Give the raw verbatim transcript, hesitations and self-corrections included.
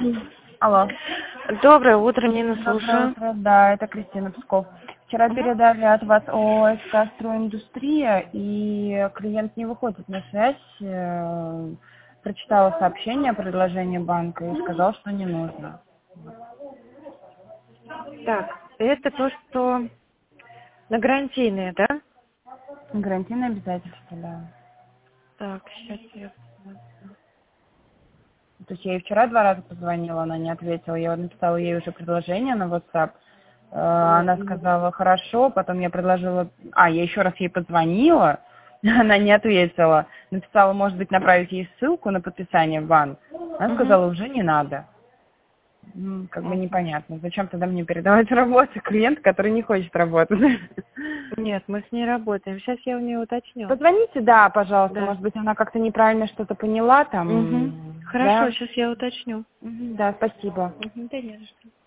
Алло. Доброе утро, Нина, Доброе слушаю. утро, да, это Кристина Псков. Вчера передали от вас ООО «СК Стройиндустрия», и клиент не выходит на связь, э, прочитала сообщение о предложении банка и сказал, что не нужно. Так, это то, что на гарантийные, да? Гарантийные обязательства, да. Так, сейчас я посмотрю. То есть я ей вчера два раза позвонила, она не ответила. Я написала ей уже предложение на WhatsApp. Э, Она сказала хорошо, потом я предложила... А, я еще раз ей позвонила, она не ответила. Написала, может быть, направить ей ссылку на подписание в банк. Она сказала, уже не надо. Ну, как бы непонятно. Зачем тогда мне передавать работу клиент, который не хочет работать? Нет, мы с ней работаем. Сейчас я у нее уточню. Позвоните, да, пожалуйста. Да. Может быть, она как-то неправильно что-то поняла там. Угу. Хорошо, Да? сейчас я уточню. Мгм, да, спасибо. Угу, да не за что.